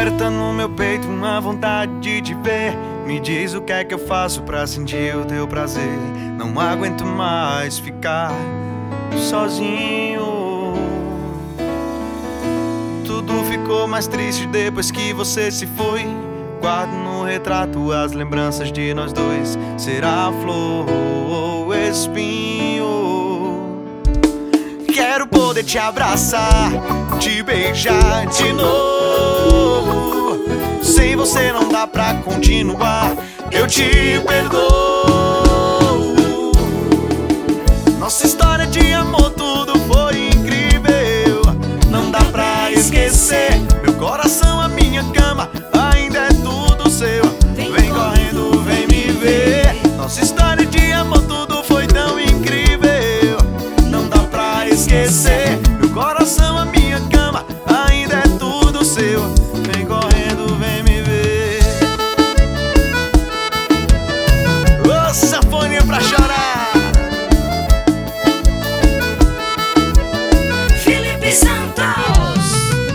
Aperta no meu peito uma vontade de te ver. Me diz o que é que eu faço pra sentir o teu prazer. Não aguento mais ficar sozinho. Tudo ficou mais triste depois que você se foi. Guardo no retrato as lembranças de nós dois. Será a flor ou o espinho? Quero poder te abraçar, te beijar de novo. Sem você não dá pra continuar, eu te perdoo. Nossa história de amor, tudo foi incrível. Não dá pra esquecer. Meu coração, a minha cama, ainda é tudo seu. Vem correndo, vem me ver. Nossa história de amor, tudo foi tão incrível. Não dá pra esquecer. Meu coração, a minha cama, ainda é tudo seu. Vem correndo, vem me ver. Ô, sanfoninha pra chorar. Felipe Santos,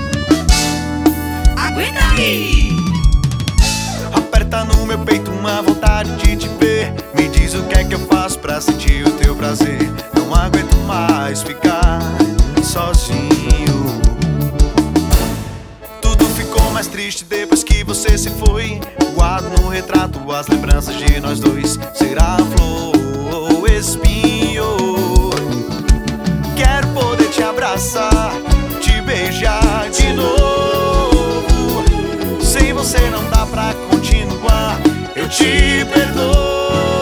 aguenta aí. Aperta no meu peito uma vontade de te ver. Me diz o que é que eu faço pra sentir o teu prazer. Não aguento mais ficar sozinho. Tudo ficou mais triste depois que você se foi. Guardo no retrato as lembranças de nós dois. Será a flor ou o espinho? Quero poder te abraçar, te beijar de novo. Sem você não dá pra continuar, eu te perdoo.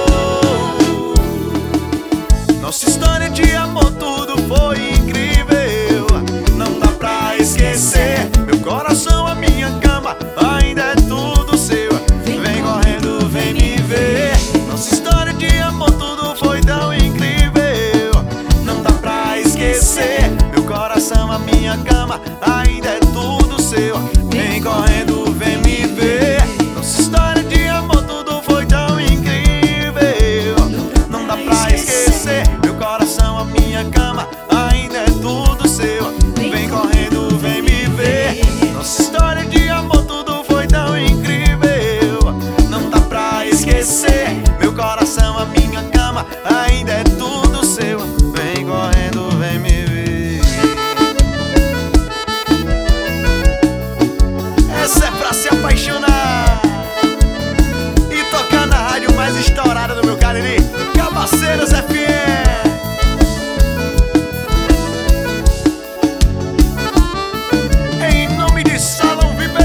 Nossa história de amor, tudo foi incrível. Não dá pra esquecer. Meu coração, a minha cama, ainda é tudo seu. Vem correndo, vem me ver. Nossa história de amor, tudo foi tão incrível. Não dá pra esquecer. Meu coração, a minha cama, ainda é tudo seu. Vem correndo, vem me ver. Nossa história de amor, tudo foi tão incrível. Não dá pra esquecer. Meu coração, a minha cama, ainda é tudo seu. Vem correndo, vem me ver. Nossa história de amor, tudo foi tão incrível. Não dá pra esquecer. Meu coração, a minha cama, ainda é tudo seu. Vem correndo, vem me ver. Essa é pra se apaixonar e tocar na rádio mais estourada do meu Cariri, Cabaceiras FM. Em nome de Salão VIP.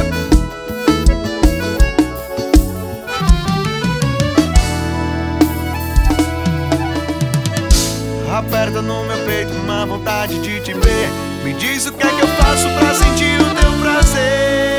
Aperta no meu peito uma vontade de te ver. Me diz o que é que eu faço pra sentir o teu prazer.